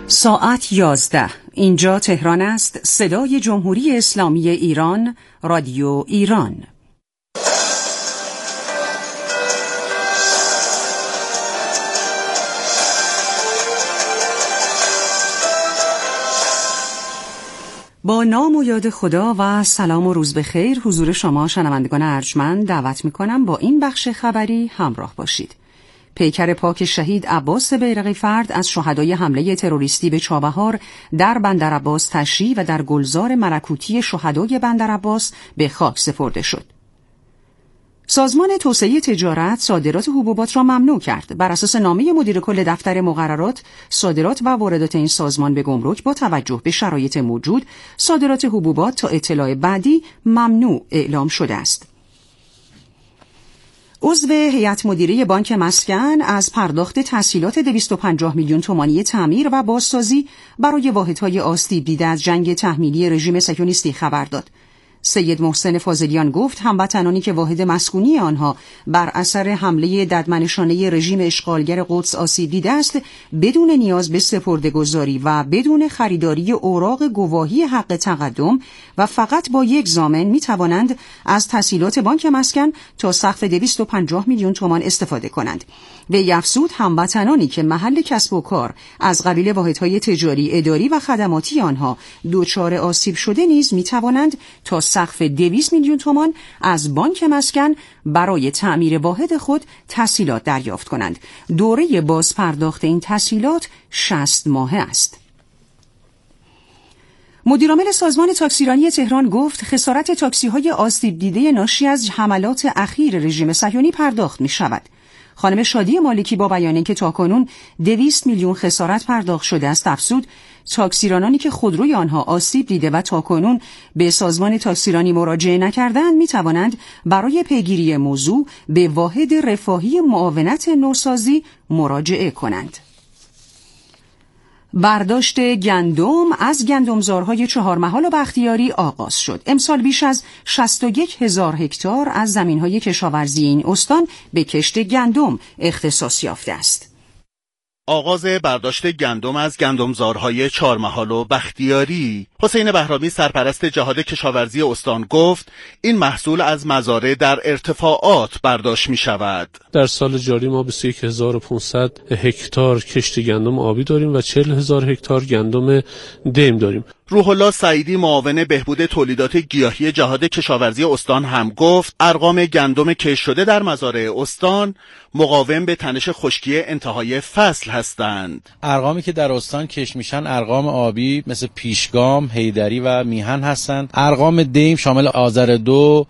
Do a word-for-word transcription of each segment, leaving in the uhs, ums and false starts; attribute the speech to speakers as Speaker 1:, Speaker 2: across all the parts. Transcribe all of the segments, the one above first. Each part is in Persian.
Speaker 1: ساعت یازده. اینجا تهران است. صدای جمهوری اسلامی ایران، رادیو ایران. با نام و یاد خدا و سلام و روز بخیر حضور شما شنوندگان ارجمند دعوت می‌کنم با این بخش خبری همراه باشید. پیکر پاک شهید عباس بیرقی فرد از شهدای حمله تروریستی به چابهار در بندرعباس تشییع و در گلزار ملکوتی شهدای بندرعباس به خاک سپرده شد. سازمان توسعه تجارت صادرات حبوبات را ممنوع کرد. بر اساس نامه مدیر کل دفتر مقررات، صادرات و واردات این سازمان به گمرک با توجه به شرایط موجود، صادرات حبوبات تا اطلاع بعدی ممنوع اعلام شده است. عضو هیئت مدیره بانک مسکن از پرداخت تسهیلات دویست و پنجاه میلیون تومانی تعمیر و بازسازی برای واحدهای آسیب دیده از جنگ تحمیلی رژیم صهیونیستی خبر داد. سید محسن فاضلیان گفت هموطنانی که واحد مسکونی آنها بر اثر حمله ددمنشانه رژیم اشغالگر قدس آسیب دیده است، بدون نیاز به سپرده‌گذاری و بدون خریداری اوراق گواهی حق تقدم و فقط با یک ضامن می توانند از تسهیلات بانک مسکن تا سقف دویست و پنجاه میلیون تومان استفاده کنند. وی افزود هموطنانی که محل کسب و کار از قبیل واحدهای تجاری، اداری و خدماتی آنها دچار آسیب شده نیز می توانند تا سقف دویست میلیون تومان از بانک مسکن برای تعمیر واحد خود تسهیلات دریافت کنند. دوره بازپرداخت این تسهیلات شصت ماهه است. مدیرعامل سازمان تاکسیرانی تهران گفت خسارت تاکسی‌های آسیب دیده ناشی از حملات اخیر رژیم صهیونی پرداخت می شود. خانم شادی مالکی با بیان اینکه تاکنون دویست میلیون خسارت پرداخت شده است افزود تاکسیرانانی که خودروی آنها آسیب دیده و تاکنون به سازمان تاکسیرانی مراجعه نکردند می توانند برای پیگیری موضوع به واحد رفاهی معاونت نوسازی مراجعه کنند. برداشت گندم از گندمزارهای چهارمحال و بختیاری آغاز شد. امسال بیش از شصت و یک هزار هکتار از زمین‌های کشاورزی این استان به کشت گندم اختصاص یافته است.
Speaker 2: آغاز برداشت گندم از گندمزارهای چهارمحال و بختیاری. حسین بهرامی سرپرست جهاد کشاورزی استان گفت این محصول از مزارع در ارتفاعات برداشت می شود.
Speaker 3: در سال جاری ما بیست و یک هزار و پانصد هکتار کشت گندم آبی داریم و چهل هزار هکتار گندم دیم داریم.
Speaker 2: روح الله سعیدی معاون بهبود تولیدات گیاهی جهاد کشاورزی استان هم گفت ارقام گندم کشت شده در مزارع استان مقاوم به تنش خشکی انتهای فصل هستند.
Speaker 4: ارقامی که در استان کشت میشن ارقام آبی مثل پیشگام، حیدری و میهن هستند. ارقام دیم شامل آذر دو،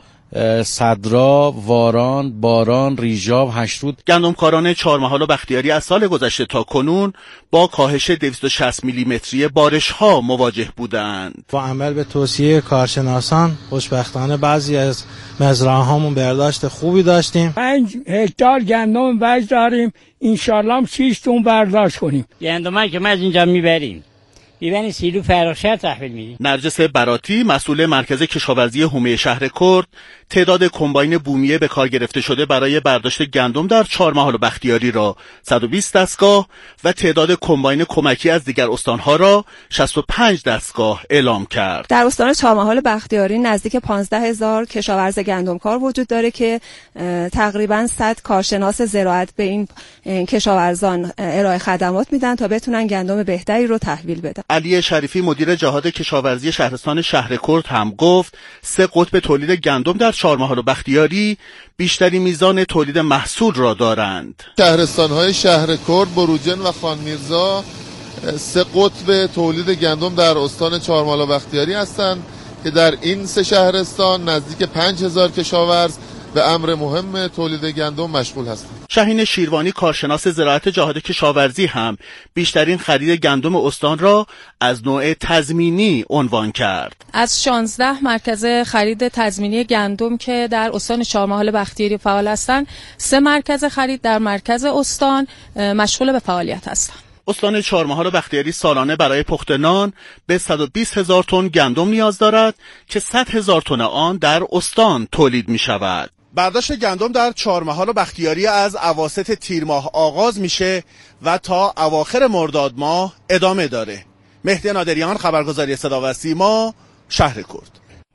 Speaker 4: صدرا، واران، باران، ریژاو، هشترود.
Speaker 2: گندمکاران چهارمحال و بختیاری از سال گذشته تا کنون با کاهش دویست و شصت میلیمتری بارش‌ها مواجه بودند.
Speaker 5: با عمل به توصیه کارشناسان خوشبختانه بعضی از مزرعه‌هامون برداشت خوبی داشتیم.
Speaker 6: پنج هکتار گندم بذر داریم، انشالله شش تن برداشت کنیم.
Speaker 7: گندمایی که ما از اینجا میبریم بیبنی سیلو فرخشهر تحویل میدیم.
Speaker 2: نرجس براتی مسئول مرکز کشاورزی حومه شهر کرد تعداد کمباین بومیه به کار گرفته شده برای برداشت گندم در چهارمحال و بختیاری را صد و بیست دستگاه و تعداد کمباین کمکی از دیگر استانها را شصت و پنج دستگاه اعلام کرد.
Speaker 8: در استان چهارمحال و بختیاری نزدیک پانزده هزار کشاورز گندمکار وجود داره که تقریبا صد کارشناس زراعت به این کشاورزان ارائه خدمات میدن تا بتونن گندم بهتری رو تحویل بدن.
Speaker 2: علی شریفی مدیر جهاد کشاورزی شهرستان شهر کرد هم گفت سه قطب تولید گندم در چهارمحال و بختیاری بیشتری میزان تولید محصول را دارند.
Speaker 9: شهرستان‌های شهر کرد، بروجن و خان میرزا سه قطب تولید گندم در استان چهارمحال و بختیاری هستند که در این سه شهرستان نزدیک پنج هزار کشاورز به امر مهم تولید گندم مشغول هستند.
Speaker 2: شاهین شیروانی کارشناس زراعت جهاد کشاورزی هم بیشترین خرید گندم استان را از نوع تضمینی عنوان کرد.
Speaker 10: از شانزده مرکز خرید تضمینی گندم که در استان چهارمحال بختیاری فعال هستند، سه مرکز خرید در مرکز استان مشغول به فعالیت هستند.
Speaker 2: استان چهارمحال و بختیاری سالانه برای پخت نان به صد و بیست هزار تن گندم نیاز دارد که صد هزار تن آن در استان تولید می شود. برداشت گندم در چهارمحال و بختیاری از اواسط تیر ماه آغاز میشه و تا اواخر مرداد ماه ادامه داره. مهدی نادریان، خبرگزاری صدا و سیما، شهر کرد.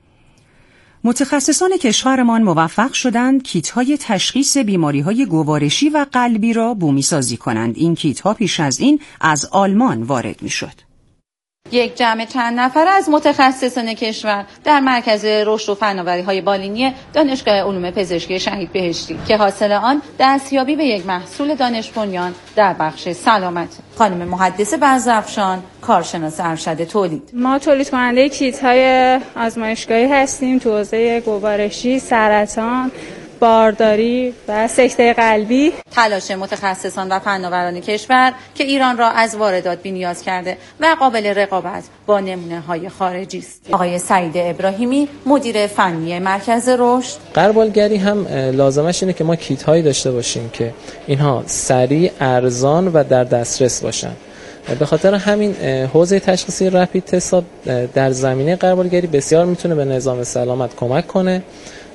Speaker 1: متخصصان کشورمان موفق شدند کیت‌های تشخیص بیماری‌های گوارشی و قلبی را بومی‌سازی کنند. این کیت‌ها پیش از این از آلمان وارد می‌شد.
Speaker 11: یک جمع چند نفر از متخصصان کشور در مرکز رشد و فناوری‌های بالینی دانشگاه علوم پزشکی شهید بهشتی که حاصل آن دستیابی به یک محصول دانش بنیان در بخش سلامت. خانم محدث بزرافشان، کارشناس ارشد تولید:
Speaker 12: ما تولید کننده کیت‌های آزمایشگاهی هستیم تو حوزه گوارشی، سرطان، بارداری و سکته قلبی.
Speaker 11: تلاش متخصصان و فناوران کشور که ایران را از واردات بی‌نیاز کرده و قابل رقابت با نمونه‌های خارجی است. آقای سعید ابراهیمی، مدیر فنی مرکز رشد:
Speaker 13: غربالگری هم لازمش اینه که ما کیت هایی داشته باشیم که اینها سریع، ارزان و در دسترس باشن. به خاطر همین حوزه تشخیصی رپید تست در زمینه غربالگری بسیار میتونه به نظام سلامت کمک کنه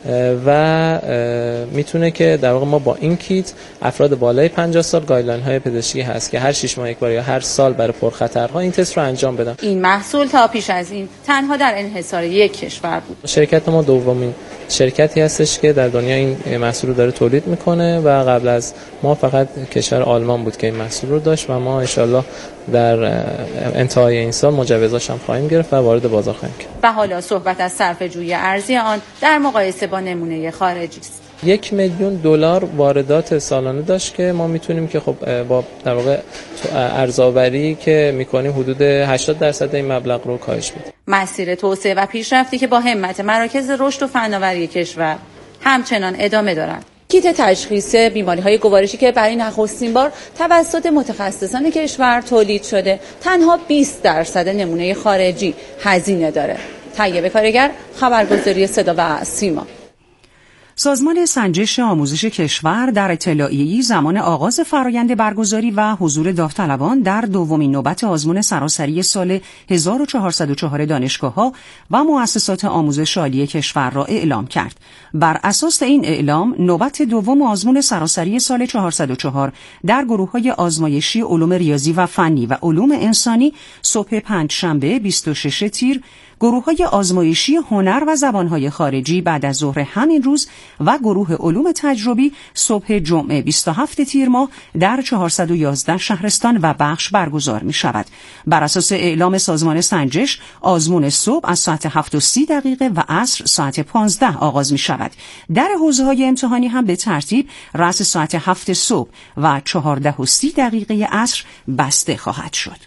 Speaker 13: و میتونه که در واقع ما با این کیت افراد بالای پنجاه سال، گایدلاین های پزشکی هست که هر شش ماه یک بار یا هر سال برای پرخطرها این تست رو انجام بدن.
Speaker 11: این محصول تا پیش از این تنها در انحصار یک کشور بود.
Speaker 13: شرکت ما دومین شرکتی هستش که در دنیا این محصول رو داره تولید میکنه و قبل از ما فقط کشور آلمان بود که این محصول رو داشت و ما ان شاءالله در انتهای این سال مجوزاش هم خواهیم گرفت و وارد بازار خواهیم کرد.
Speaker 11: و حالا صحبت از صرفه‌جویی ارزی آن در مقایسه با نمونه خارجی است.
Speaker 13: یک میلیون دلار واردات سالانه داشت که ما میتونیم که خب با در واقع ارزآوری که میکنیم حدود هشتاد درصد این مبلغ رو کاهش بدیم.
Speaker 11: مسیر توسعه و پیشرفتی که با همت مراکز رشد و فناوری کشور همچنان ادامه دارد. کیت تشخیص بیماری‌های گوارشی که برای نخستین بار توسط متخصصان کشور تولید شده، تنها بیست درصد نمونه خارجی هزینه داره. طیبه کارگر، خبرگزاری صدا و سیما.
Speaker 1: سازمان سنجش آموزش کشور در اطلاعیه‌ای زمان آغاز فرآیند برگزاری و حضور داوطلبان در دومین نوبت آزمون سراسری سال هزار و چهارصد و چهار دانشگاه‌ها و مؤسسات آموزش عالی کشور را اعلام کرد. بر اساس این اعلام، نوبت دوم آزمون سراسری سال چهارصد و چهار در گروه‌های آزمایشی علوم ریاضی و فنی و علوم انسانی صبح پنجشنبه بیست و شش تیر، گروه‌های آزمایشی هنر و زبان‌های خارجی بعد از ظهر همین روز و گروه علوم تجربی صبح جمعه بیست و هفت تیر ماه در چهارصد و یازده شهرستان و بخش برگزار می‌شود. بر اساس اعلام سازمان سنجش، آزمون صبح از ساعت هفت و سی دقیقه و عصر ساعت پانزده آغاز می‌شود. در حوزه‌های امتحانی هم به ترتیب رأس ساعت هفت صبح و چهارده و سی دقیقه عصر بسته خواهد شد.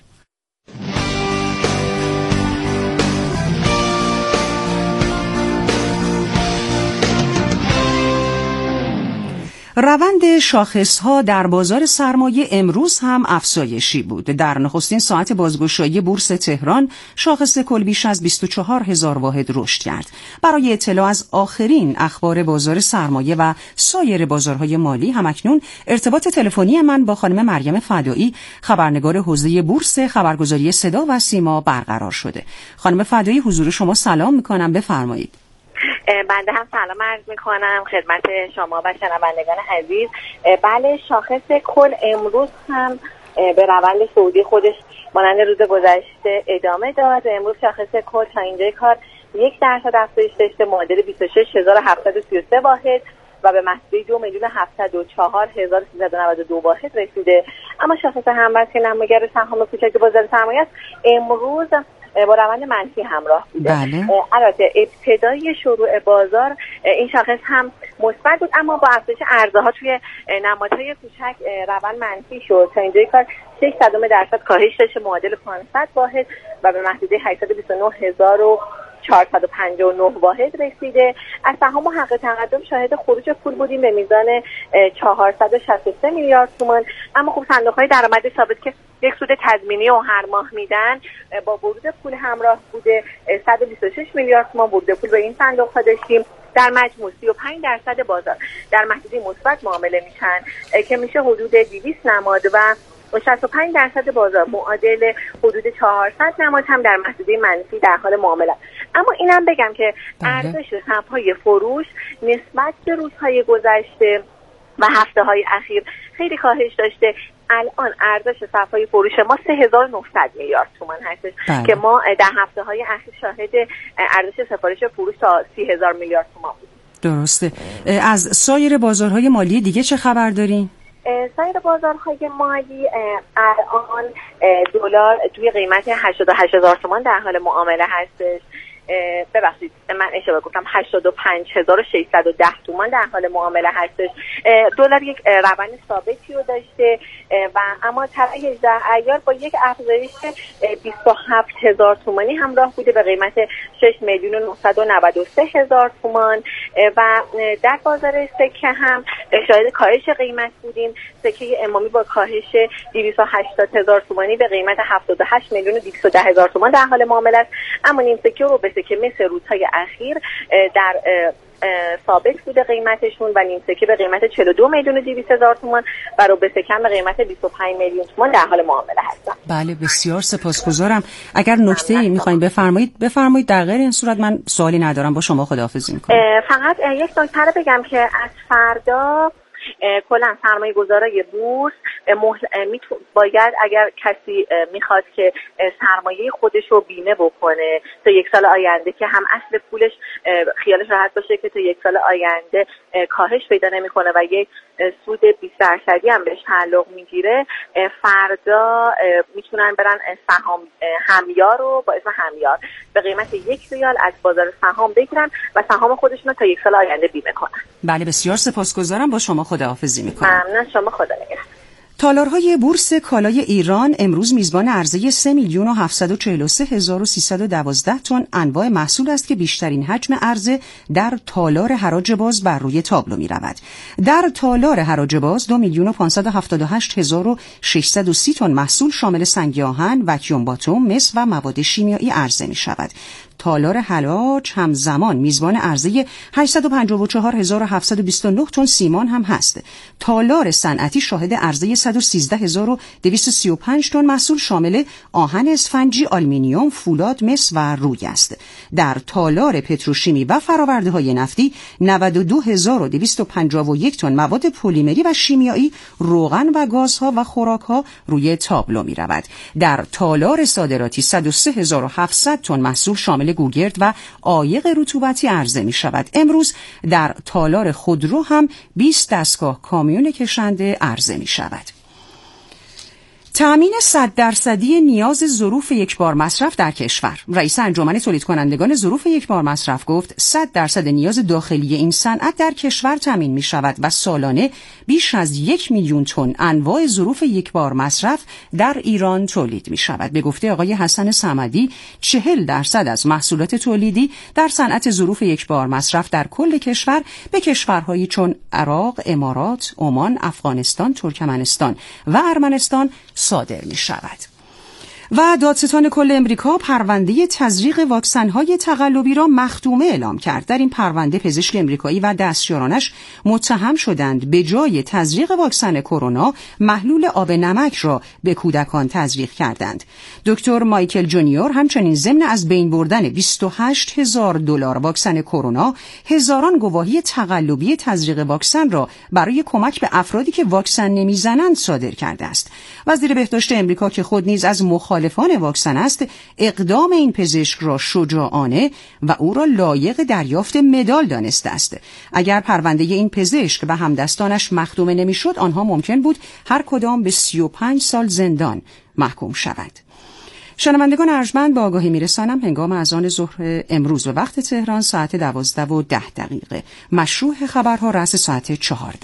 Speaker 1: روند شاخص‌ها در بازار سرمایه امروز هم افزایشی بود. در نخستین ساعت بازگشایی بورس تهران، شاخص کل بیش از بیست و چهار هزار واحد رشد کرد. برای اطلاع از آخرین اخبار بازار سرمایه و سایر بازارهای مالی، همکنون ارتباط تلفنی من با خانم مریم فدایی، خبرنگار حوزه بورس خبرگزاری صدا و سیما برقرار شده. خانم فدایی، حضور شما سلام می‌کنم، بفرمایید.
Speaker 14: بنده هم سلام عرض میکنم خدمت شما و شنوندگان عزیز. بله، شاخص کل امروز هم به روند صعودی خودش مانند روز گذشته ادامه داد. امروز شاخص کل تا اینجای کار یک درصد افزایش داشته، معادل بیست و شش هزار و هفتصد و سی و سه واحد و به محدوده دو میلیون هفتصد و چهار هزار و سیصد و نود و دو واحد رسیده. اما شاخص همبر که نماگر سهام کوچک بازار سرمایه است، امروز با روند منفی همراه بوده.
Speaker 1: بله.
Speaker 14: البته ابتدای شروع بازار این شاخص هم مثبت بود، اما با افزایش عرضه‌ها توی نمادهای کوچک روند منفی شد. تا اینجای کار شش صدم درصد کاهش داشته، معادل پانصد واحد و به محدوده هشتصد و بیست و نه هزار و چهارصد و پنجاه و نه واحد رسیده. از سهام و حق تقدم شاهد خروج پول بودیم به میزان چهارصد و شصت و سه میلیارد تومان. اما خب صندوق‌های درآمد ثابت که یک سود تضمینی و هر ماه میدن با ورود پول همراه بوده، صد و بیست و شش میلیارد تومان ورود پول به این صندوق‌ها داشتیم. در مجموع سی و پنج درصد بازار در محدوده مثبت معامله میشن که میشه حدود دویست نماد و شصت و پنج درصد بازار معادل حدود چهارصد نماد هم در محدوده منفی در حال معامله. اما اینم بگم که ارزش صف‌های فروش نسبت به روزهای گذشته و هفته های اخیر خیلی کاهش داشته. الان ارزش صف‌های فروش ما سه هزار و نهصد میلیارد تومان هستش بله. که ما در هفته های اخیر شاهد ارزش سفارش فروش تا سی هزار میلیارد تومان بود.
Speaker 1: درسته. از سایر بازارهای مالی دیگه چه خبر دارین؟
Speaker 14: سایر بازارهای مالی الان دلار توی قیمت هشتاد و هشت هزار تومان در حال معامله هستش. ببخشید من اشتباه گفتم، هشتاد و پنج هزار و ششصد و ده تومان در حال معامله هستش. دلار یک روند ثابتی رو داشته و اما طرح هجده ایار با یک افزایش بیست و هفت هزار تومانی همراه بوده به قیمت شش میلیون و نهصد و نود و سه هزار تومان و در بازار سکه هم شاهد کاهش قیمت بودیم. سکه امامی با کاهش دویست و هشتاد هزار تومانی به قیمت هفتاد و هشت میلیون و دویست و ده هزار تومان در حال معامله است. اما نیم سکه رو به که مثل روزهای اخیر در ثابت بوده قیمتشون و نیم سکه به قیمت چهل و دو میلیون و دویست هزار تومان و رو به سکه به قیمت بیست و پنج میلیون تومان در حال معامله هستن.
Speaker 1: بله بسیار سپاسگزارم. اگر نکته‌ای می‌خواید بفرمایید بفرمایید، در غیر این صورت من سوالی ندارم، با شما خداحافظی می‌کنم.
Speaker 14: فقط یک نکته رو بگم که از فردا کلا سرمایه گذارای بورس باید اگر کسی میخواد که سرمایه خودش رو بیمه بکنه تا یک سال آینده که هم اصل پولش خیالش راحت باشه که تا یک سال آینده کاهش پیدا نمیکنه و یک سود بیست درصدی هم بهش تعلق میگیره، فردا میتونن برن سهام همیار رو با اسم همیار به قیمت یک ریال از بازار سهام بگیرن و سهام خودشون رو تا یک سال آینده بیمه کنن.
Speaker 1: بله بسیار سپاسگزارم، با شما خداحافظی میکنم.
Speaker 14: ممنون، شما خدا نگهدار.
Speaker 1: تالارهای بورس کالای ایران امروز میزبان عرضه سه میلیون و هفتصد و چهل و سه هزار و سیصد و دوازده تن انواع محصول است که بیشترین حجم عرضه در تالار حراج باز بر روی تابلو می رود. در تالار حراج باز دو میلیون و پانصد و هفتاد و هشت هزار و ششصد و سی تن محصول شامل سنگ آهن، وکیوم باتوم، مس و مواد شیمیایی عرضه می شود. تالار حلاج همزمان میزبان عرضه هشتصد و پنجاه و چهار هزار و هفتصد و بیست و نه تن سیمان هم هست. تالار صنعتی شاهد عرضه صد و سیزده هزار و دویست و سی و پنج تن محصول شامل آهن اسفنجی، آلومینیوم، فولاد، مس و روی است. در تالار پتروشیمی و فرآورده‌های نفتی نود و دو هزار و دویست و پنجاه و یک تن مواد پلیمری و شیمیایی، روغن و گازها و خوراک‌ها روی تابلو می‌رود. در تالار صادراتی صد و سه هزار و هفتصد تن محصول شامل گوگرد و عایق رطوبتی عرضه می شود. امروز در تالار خودرو هم بیست دستگاه کامیون کشنده عرضه می شود. تأمین صد درصدی نیاز ظروف یک بار مصرف در کشور. رئیس انجمن تولید کنندگان ظروف یک بار مصرف گفت صد درصد نیاز داخلی این صنعت در کشور تأمین می شود و سالانه بیش از یک میلیون تن انواع ظروف یک بار مصرف در ایران تولید می شود. به گفته آقای حسن صمدی، چهل درصد از محصولات تولیدی در صنعت ظروف یک بار مصرف در کل کشور به کشورهایی چون عراق، امارات، عمان، افغانستان، ترکمنستان و ارمنستان صادر می شود. و دادستان کل امریکا پرونده تزریق واکسن‌های تقلبی را مختومه اعلام کرد. در این پرونده پزشک امریکایی و دستیارانش متهم شدند به جای تزریق واکسن کرونا محلول آب نمک را به کودکان تزریق کردند. دکتر مایکل جونیور همچنین ضمن از بین بردن بیست و هشت هزار دلار واکسن کرونا، هزاران گواهی تقلبی تزریق واکسن را برای کمک به افرادی که واکسن نمیزنند صادر کرده است. وزیر بهداشت امریکا که خود نیز از مخالفان واکسن است، اقدام این پزشک را شجاعانه و او را لایق دریافت مدال دانسته است. اگر پرونده این پزشک و همدستانش مختومه نمیشد، آنها ممکن بود هر کدام به سی و پنج سال زندان محکوم شود. شنوندگان ارجمند، به آگاهی میرسانم هنگام اذان ظهر امروز و وقت تهران ساعت دوازده و ده دقیقه مشروع خبرها رأس ساعت چهارده.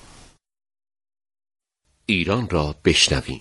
Speaker 15: ایران را بشنویم.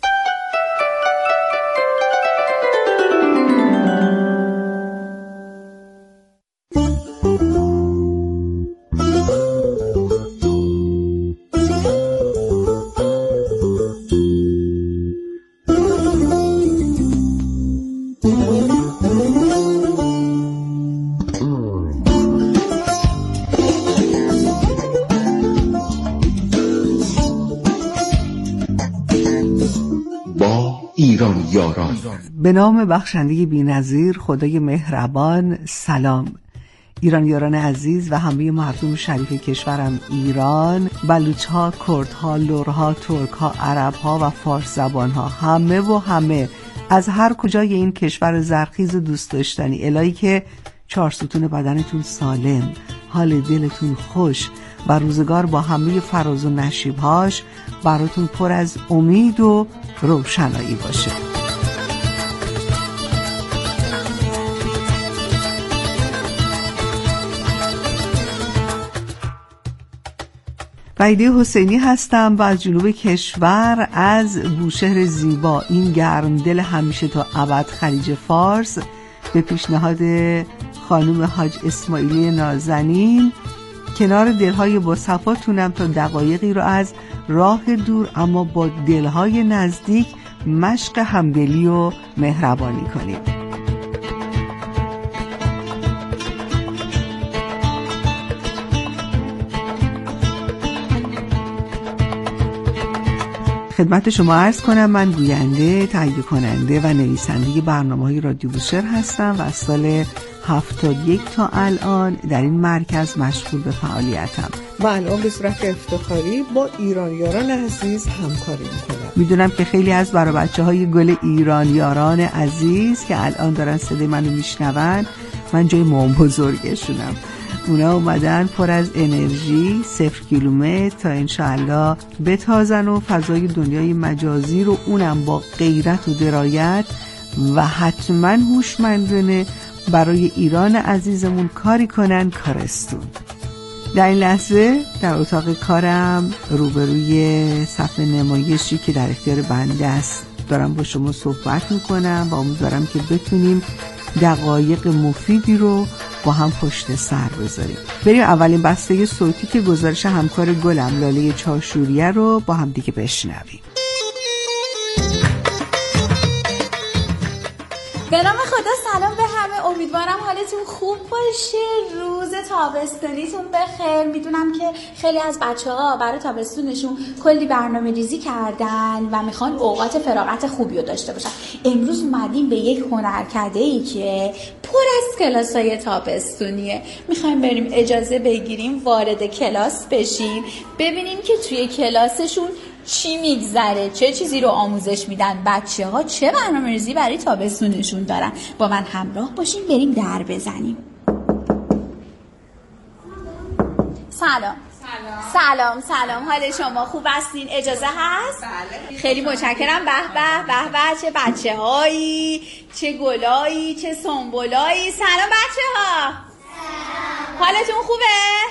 Speaker 15: یاران.
Speaker 16: به نام بخشنده بی‌نظیر خدای مهربان، سلام. ایران یاران عزیز و همه مردم شریف کشورم ایران، بلوچ‌ها، کردها، لرها، ترک‌ها، عرب‌ها و فارس زبان‌ها، همه و همه از هر کجای این کشور زرخیز و دوست داشتنی، الهی که چهار ستون بدنتون سالم، حال دلتون خوش و روزگار با همه فراز و نشیب‌هاش براتون پر از امید و روشنایی باشه. وحیده حسینی هستم و از جنوب کشور، از بوشهر زیبا، این گرم دل همیشه تا ابد خلیج فارس، به پیشنهاد خانم حاج اسماعیلی نازنین کنار دلهای با صفاتونم تا دقایقی رو از راه دور اما با دلهای نزدیک مشق همدلی و مهربانی کنیم. خدمت شما عرض کنم من گوینده، تهیه کننده و نویسنده برنامه‌های رادیو بوشهر هستم و از سال هفتاد و یک تا الان در این مرکز مشغول به فعالیتم
Speaker 17: و الان به صورت افتخاری با ایران یاران عزیز همکاری میکنم.
Speaker 16: میدونم که خیلی از برای بچه های گل ایران یاران عزیز که الان دارن صدای منو میشنون، من جای مام بزرگشونم. اونا اومدن پر از انرژی صفر کیلومتر تا انشاءالله بتازن و فضای دنیای مجازی رو اونم با غیرت و درایت و حتما هوشمندانه برای ایران عزیزمون کاری کنن کارستون. در این لحظه در اتاق کارم روبروی صفحه نمایشی که در اختیار بنده است دارم با شما صحبت میکنم و امیدوارم که بتونیم دقایق مفیدی رو با هم پشت سر بذاریم. بریم اولین بسته صوتی که گزارش همکار گلم لاله چاشوریه رو با هم دیگه بشنویم.
Speaker 18: به نام خدا، سلام به همه. امیدوارم حالتون خوب باشه، روز تابستونیتون بخیر. میدونم که خیلی از بچه‌ها برای تابستونشون کلی برنامه ریزی کردن و میخوان اوقات فراغت خوبی رو داشته باشن. امروز اومدیم به یک هنرکده‌ای که پر از کلاس‌های تابستونیه. میخوایم بریم اجازه بگیریم وارد کلاس بشیم، ببینیم که توی کلاسشون چی میگذره، چه چیزی رو آموزش میدن، بچه ها چه برنامه ریزی برای تابستونشون دارن. با من همراه باشیم بریم در بزنیم. سلام. سلام سلام حال شما خوب هستین؟ اجازه هست؟ بله. خیلی متشکرم. به به به به، چه بچه هایی، چه گلایی، چه سنبولایی. سلام بچه ها. حالتون خوبه؟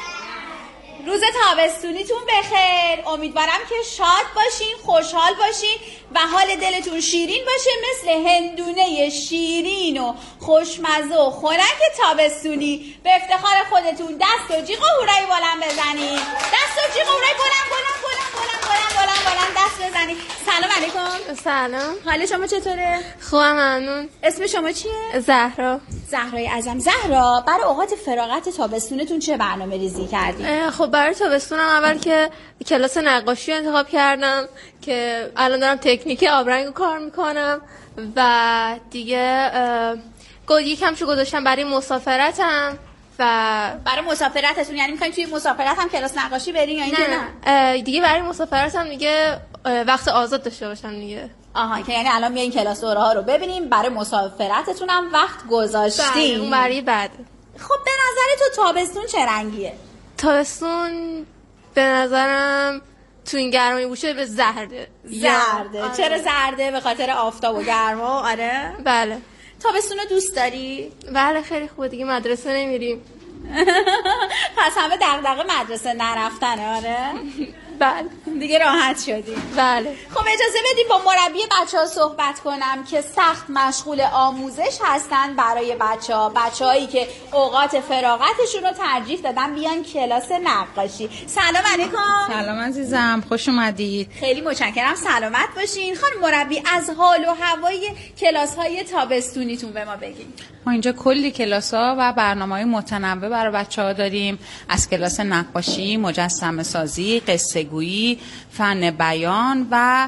Speaker 18: روز تابستونیتون بخیر. امیدوارم که شاد باشین، خوشحال باشین و حال دلتون شیرین باشه، مثل هندونه شیرین و خوشمزه و خنک تابستونی. به افتخار خودتون دست و جیغ و هورایی بلند بزنین. دست و جیغ و هورایی بلند بلند بلند بلند بلند بلند بلند دست بزنین. سلام علیکم.
Speaker 12: سلام.
Speaker 18: حال شما چطوره؟
Speaker 12: خوبم ممنون.
Speaker 18: اسم شما چیه؟
Speaker 12: زهرا.
Speaker 18: زهرای اعظم. زهرا، برای اوقات فراغت تابستونتون چه برنامه ریزی کردین؟
Speaker 12: خب برای تابستونم اول که کلاس نقاشی انتخاب کردم که الان دارم تکنیک آبرنگ رو کار میکنم و دیگه یکم شو گذاشتم برای مسافرتم. و
Speaker 18: برای مسافرتتون یعنی میخواین توی مسافرت هم کلاس نقاشی برین یا اینکه
Speaker 12: نه؟ نه دیگه برای مسافرتم دیگه وقت آزاد داشته باشم دیگه.
Speaker 18: آها، که یعنی الان میایین کلاس دوره ها رو ببینیم، برای مسافرتتون هم وقت گذاشتین.
Speaker 12: اون برای بعد.
Speaker 18: خب به نظر تو تابستون چه رنگیه؟
Speaker 12: تابستون به نظرم تو این گرمای بوشه به زرده.
Speaker 18: زرده.
Speaker 12: آره.
Speaker 18: چرا زرده؟ به خاطر آفتاب و گرما. آره.
Speaker 12: بله.
Speaker 18: تابستون رو دوست داری؟
Speaker 12: بله خیلی خوبه، دیگه مدرسه نمیریم.
Speaker 18: پس همه دغدغه مدرسه نرفتنه. آره.
Speaker 12: بله
Speaker 18: دیگه راحت شدی.
Speaker 12: بله.
Speaker 18: خب اجازه بدیم با مربی بچه‌ها صحبت کنم که سخت مشغول آموزش هستن برای بچه‌ها، بچه‌هایی که اوقات فراغتشون رو ترجیح دادن بیان کلاس نقاشی. سلام علیکم.
Speaker 19: سلام عزیزم، خوش اومدید.
Speaker 18: خیلی متشکرم، سلامت باشین. خانم مربی از حال و هوای کلاس‌های تابستونیتون به ما بگین.
Speaker 19: ما اینجا کلی کلاس‌ها و برنامه‌های متنوع برای بچه‌ها داریم، از کلاس نقاشی، مجسمه سازی، قصه گویی، فن بیان و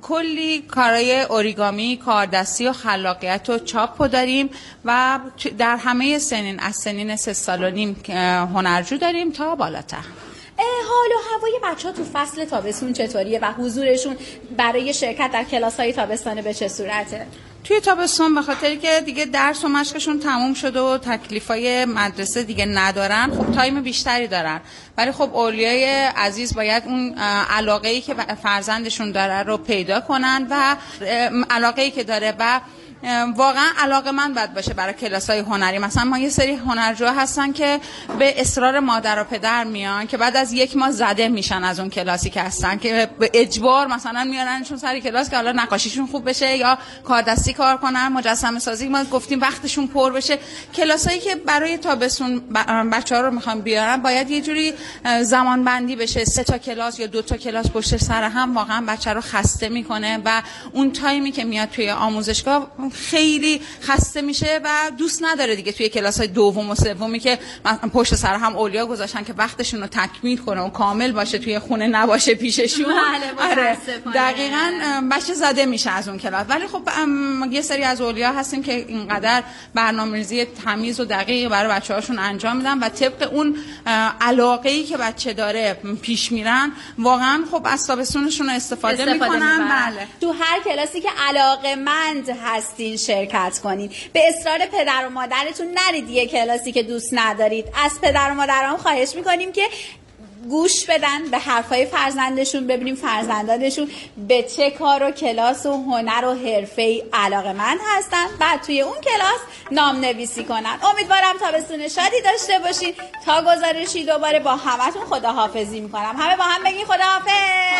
Speaker 19: کلی کارهای اوریگامی، کاردستی و خلاقیت و چاپ داریم و در همه سنین از سنین سه سال و نیم هنرجو داریم تا بالاتر.
Speaker 18: حال و هوای بچه‌ها تو فصل تابستون چطوریه و حضورشون برای شرکت در کلاس‌های تابستانه به چه صورته؟
Speaker 19: توی تابستون به خاطری که دیگه درس و مشقشون تموم شده و تکلیفای مدرسه دیگه ندارن، خب تایم بیشتری دارن، ولی خب اولیای عزیز باید اون علاقه‌ای که فرزندشون داره رو پیدا کنن و علاقه‌ای که داره و واقعا علاقه‌مند باید باشه برای کلاس‌های هنری. مثلا ما یه سری هنرجوها هستن که به اصرار مادر و پدر میان که بعد از یک ماه زده میشن از اون کلاسی که هستن، که به اجبار مثلا میارنشون سر کلاس که حالا نقاشیشون خوب بشه یا کاردستی کار کنن، مجسمه سازی. ما گفتیم وقتشون پر بشه. کلاسایی که برای تابستون بچه‌ها رو میخوام بیارن باید یه جوری زمان بندی بشه. سه تا کلاس یا دو تا کلاس پشت سر هم واقعا بچه رو خسته میکنه و اون تایمی که میاد توی آموزشگاه خیلی خسته میشه و دوست نداره دیگه توی کلاس‌های دوم و سومی که پشت سر هم اولیا گذاشتن که وقتشون رو تکمیل کنه و کامل باشه، توی خونه نباشه پیششون. آره دقیقاً بچه زده میشه از اون کلاس. ولی خب یه سری از اولیا هستیم که اینقدر برنامه‌ریزی تمیز و دقیق برای بچه‌هاشون انجام میدن و طبق اون علاقه‌ای که بچه داره پیش میرن، واقعاً خب از تابستونشون استفاده, استفاده میکنن. بله
Speaker 18: تو هر کلاسی که علاقه‌مند هستی شرکت کنید. به اصرار پدر و مادرتون نرید یه کلاسی که دوست ندارید. از پدر و مادرام خواهش میکنیم که گوش بدن به حرفای فرزندشون، ببینیم فرزندانشون به چه کار و کلاس و هنر و حرفه‌ای علاقه‌مند هستن، بعد توی اون کلاس نام نویسی کنن. امیدوارم تابستون شادی داشته باشین. تا گزارشی دوباره با همتون خداحافظی میکنم. همه با هم بگین خداحافظ.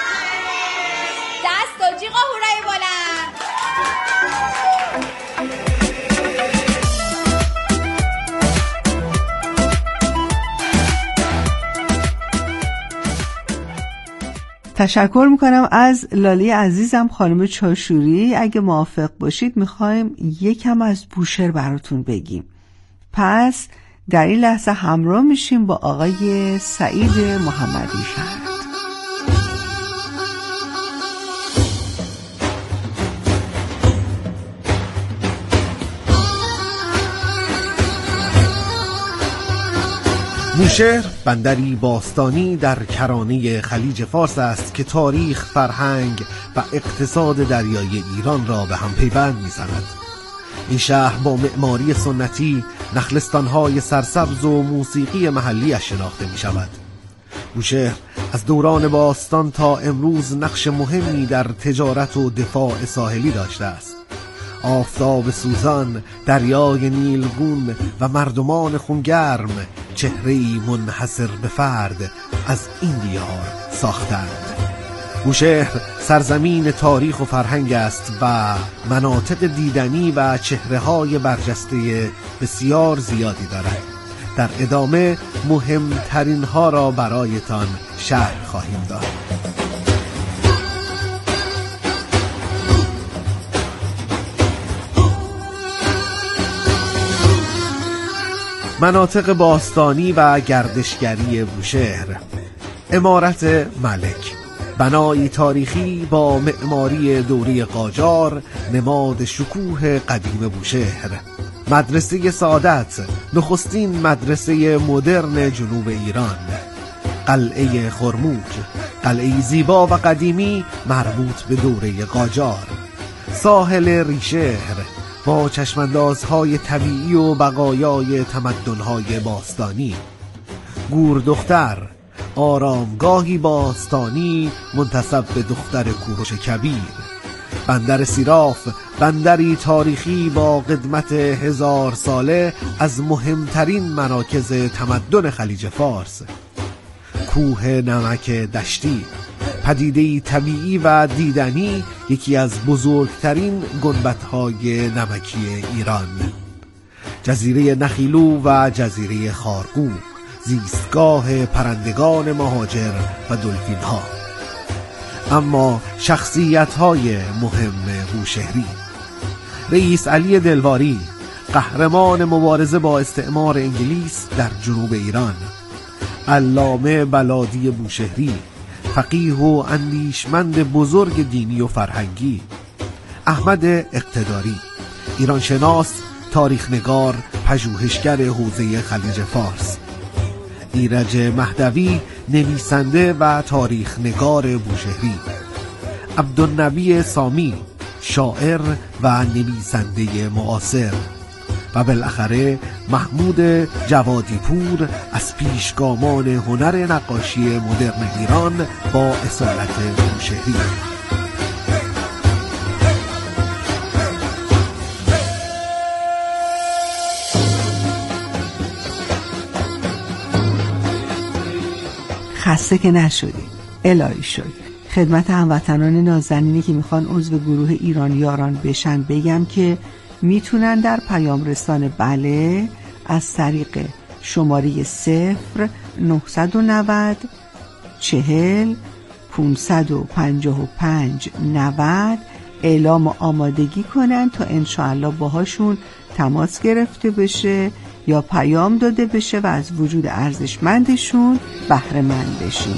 Speaker 18: دست و جیغ و هورای بلند.
Speaker 16: تشکر میکنم از لاله عزیزم، خانم چاشوری. اگه موافق باشید میخوایم یکم از بوشهر براتون بگیم. پس در این لحظه همراه میشیم با آقای سعید محمدی شهر.
Speaker 20: بوشهر بندری باستانی در کرانه خلیج فارس است که تاریخ، فرهنگ و اقتصاد دریایی ایران را به هم پیوند می‌زند. این شهر با معماری سنتی، نخلستان‌های سرسبز و موسیقی محلی‌اش شناخته می‌شود. بوشهر از دوران باستان تا امروز نقش مهمی در تجارت و دفاع ساحلی داشته است. آفتاب سوزان، دریای نیلگون و مردمان خونگرم چهره‌ای منحصر به فرد از این دیار ساختند. بوشهر سرزمین تاریخ و فرهنگ است و مناطق دیدنی و چهره‌های برجسته بسیار زیادی دارد. در ادامه مهمترین ها را برایتان شرح خواهیم داد. مناطق باستانی و گردشگری بوشهر. عمارت ملک، بنایی تاریخی با معماری دوره قاجار، نماد شکوه قدیم بوشهر. مدرسه سعادت، نخستین مدرسه مدرن جنوب ایران. قلعه خرموج، قلعه زیبا و قدیمی مربوط به دوره قاجار. ساحل ریشهر با چشماندازهای طبیعی و بقایای تمدن‌های باستانی. گور دختر، آرامگاهی باستانی منتسب به دختر کوروش کبیر. بندر سیراف، بندری تاریخی با قدمت هزار ساله از مهمترین مراکز تمدن خلیج فارس. کوه نمک دشتی، پدیده‌ای طبیعی و دیدنی، یکی از بزرگترین گنبدهای نمکی ایران. جزیره نخیلو و جزیره خارگو، زیستگاه پرندگان مهاجر و دلفین ها. اما شخصیت های مهم بوشهری: رئیس علی دلواری، قهرمان مبارزه با استعمار انگلیس در جنوب ایران. علامه بلادی بوشهری، فقیه و اندیشمند بزرگ دینی و فرهنگی. احمد اقتداری، ایرانشناس، تاریخنگار، پژوهشگر حوزه خلیج فارس. ایرج مهدوی، نویسنده و تاریخنگار بوشهری. عبدالنبی سامی، شاعر و نویسنده معاصر. و بالاخره محمود جوادی پور از پیشگامان هنر نقاشی مدرن ایران با اصالت بوشهری.
Speaker 16: خسته که نشدید، الهی شد. خدمت هموطنان نازنینی که میخوان عضو گروه ایران یاران بشن بگم که میتونن در پیام رسان بله از طریق شماره صفر نهصد و نود چهل پانصد و پنجاه و پنج نود اعلام آمادگی کنن تا انشاءالله باهاشون تماس گرفته بشه یا پیام داده بشه و از وجود ارزشمندشون بهره مند بشین.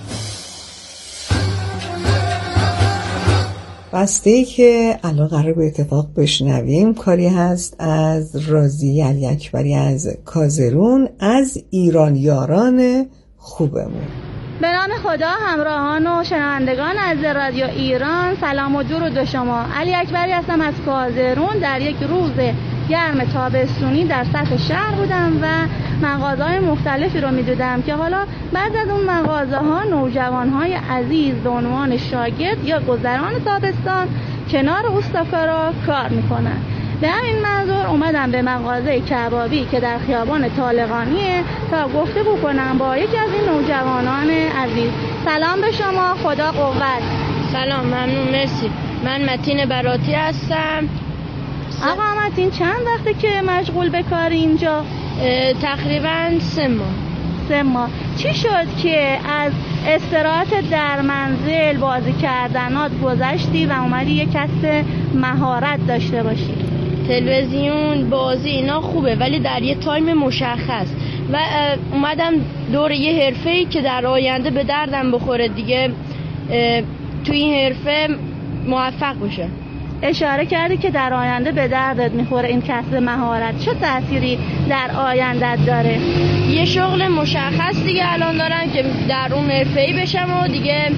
Speaker 17: بسته‌ای که الان قرار به اتفاق بشنویم کاری هست از رازی علی اکبری از کازرون از ایران یاران خوبمون.
Speaker 21: به نام خدا، همراهان و شنوندگان از رادیو ایران، سلام و درود به شما. علی اکبری هستم از کازرون. در یک روز گرم تابستونی در سطح شهر بودم و مغازه‌های مختلفی رو می‌دیدم که حالا بعد از اون مغازه‌ها نوجوان‌های عزیز به عنوان شاگرد یا گذران تابستان کنار اوستاکارا کار می‌کنن. به همین منظور اومدم به مغازه کبابی که در خیابان طالقانیه تا گفتگو کنم با یکی از این نوجوانان عزیز. سلام به شما، خدا قوت.
Speaker 22: سلام، ممنون، مرسی. من متین براتی هستم.
Speaker 21: آقا متین، چند وقته که مشغول به کاری اینجا؟
Speaker 22: تقریبا سه ماه.
Speaker 21: سه ماه. چی شد که از استراحت در منزل بازی کردنات گذشتی و اومدی یک کسب مهارت داشته باشی؟
Speaker 22: تلویزیون، بازی اینا خوبه ولی در یه تایم مشخص و اومدم دور یه حرفه‌ای که در آینده به دردم بخوره دیگه، تو این حرفه موفق بشه.
Speaker 21: اشاره کردی که در آینده به دردت میخوره این کسب مهارت. چه تأثیری در آیندت داره؟
Speaker 22: یه شغل مشخص دیگه الان دارم که در اون حرفه‌ای بشم و دیگه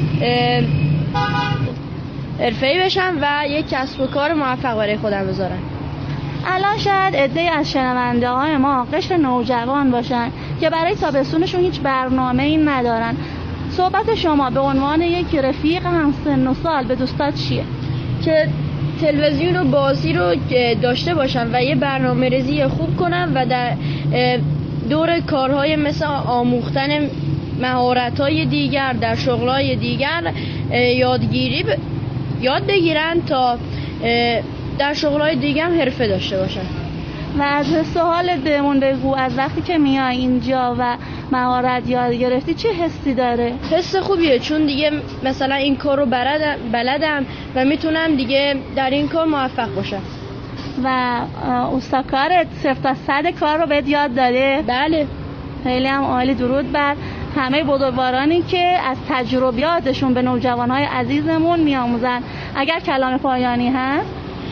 Speaker 22: حرفه‌ای بشم و یک کسب و کار موفق برای خودم بذارم.
Speaker 21: الان شاید عده‌ای از شنونده‌های ما قشر نوجوان باشن که برای تابستونشون هیچ برنامه‌ای ندارن. صحبت شما به عنوان یک رفیق هم سن و سال به دوستات چیه؟
Speaker 22: که تلویزیون و بازی رو داشته باشم و یه برنامه ریزی خوب کنم و در دور کارهای مثل آموختن مهارت‌های دیگر در شغل‌های دیگر یادگیری ب... یاد بگیرن تا در شغل‌های دیگر هم حرفه داشته باشن.
Speaker 21: و از سوال بهمون بگو، از وقتی که میای اینجا و مهارت یاد گرفتی چه حسی داره؟
Speaker 22: حس خوبیه، چون دیگه مثلا این کار رو بلدم و میتونم دیگه در این کار موفق باشم.
Speaker 21: و اوستاکارت صفر تا صد کار رو بهت یاد داده؟
Speaker 22: بله.
Speaker 21: خیلی هم عالی. درود بر همه بزرگوارانی که از تجربیاتشون به نوجوانهای عزیزمون میآموزن. اگر کلام پایانی هست؟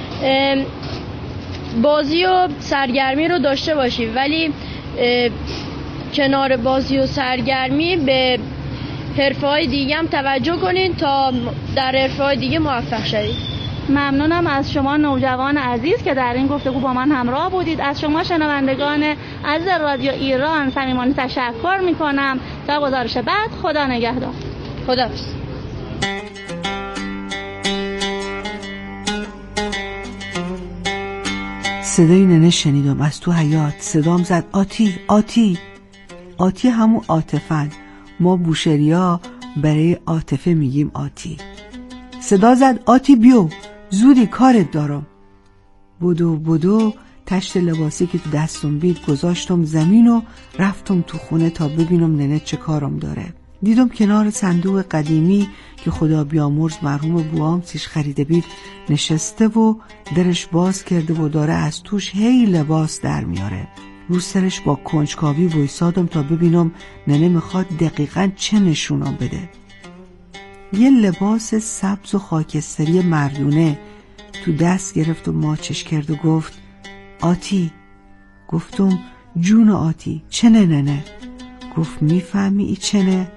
Speaker 22: بازی و سرگرمی رو داشته باشی ولی کنار بازی و سرگرمی به حرفه‌های دیگه هم توجه کنین تا در حرفه‌های دیگه موفق شدید.
Speaker 21: ممنونم از شما نوجوان عزیز که در این گفتگو با من همراه بودید. از شما شنوندگان عزیز رادیو ایران صمیمانه تشکر میکنم. تا گزارش بعد، خدا نگهدار.
Speaker 22: خداحافظ.
Speaker 16: صدای ننه شنیدم از تو حیاط. صدام زد آتی آتی. آتی همون عاطفن، ما بوشهریا برای عاطفه میگیم آتی. صدا زد آتی بیو، زودی کارت دارم. بدو بدو تشت لباسی که تو دستم بید گذاشتم زمین و رفتم تو خونه تا ببینم ننه چه کارم داره. دیدم کنار صندوق قدیمی که خدا بیامرز مرحوم بوام سیش خریده بید نشسته و درش باز کرده و داره از توش هی لباس در میاره. رو سرش با کنجکاوی وایسادم تا ببینم ننه میخواد دقیقاً چه نشونم بده. یه لباس سبز و خاکستری مردونه تو دست گرفت و ماچش کرد و گفت آتی. گفتم جون آتی چنه ننه؟ گفت میفهمی ای چنه؟